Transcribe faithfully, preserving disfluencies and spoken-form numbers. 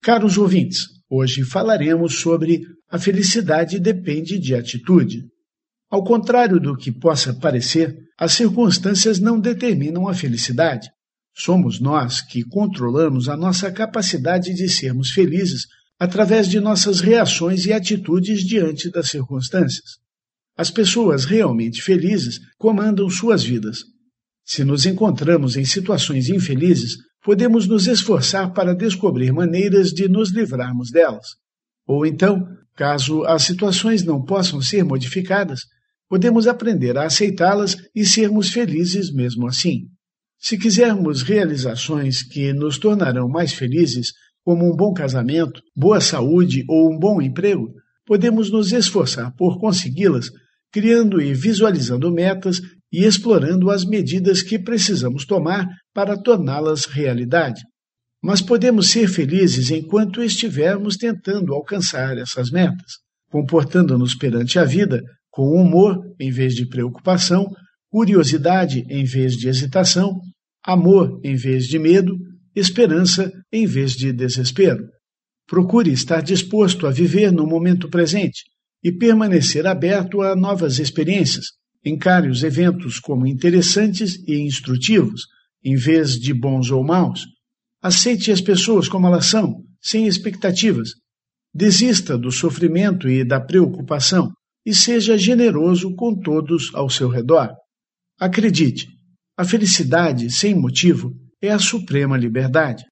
Caros ouvintes, hoje falaremos sobre a felicidade depende de atitude. Ao contrário do que possa parecer, as circunstâncias não determinam a felicidade. Somos nós que controlamos a nossa capacidade de sermos felizes através de nossas reações e atitudes diante das circunstâncias. As pessoas realmente felizes comandam suas vidas. Se nos encontramos em situações infelizes, podemos nos esforçar para descobrir maneiras de nos livrarmos delas. Ou então, caso as situações não possam ser modificadas, podemos aprender a aceitá-las e sermos felizes mesmo assim. Se quisermos realizações que nos tornarão mais felizes, como um bom casamento, boa saúde ou um bom emprego, podemos nos esforçar por consegui-las, criando e visualizando metas e explorando as medidas que precisamos tomar para torná-las realidade. Mas podemos ser felizes enquanto estivermos tentando alcançar essas metas, comportando-nos perante a vida com humor em vez de preocupação, curiosidade em vez de hesitação, amor em vez de medo, esperança em vez de desespero. Procure estar disposto a viver no momento presente e permanecer aberto a novas experiências. Encare os eventos como interessantes e instrutivos, em vez de bons ou maus. Aceite as pessoas como elas são, sem expectativas. Desista do sofrimento e da preocupação e seja generoso com todos ao seu redor. Acredite, a felicidade sem motivo é a suprema liberdade.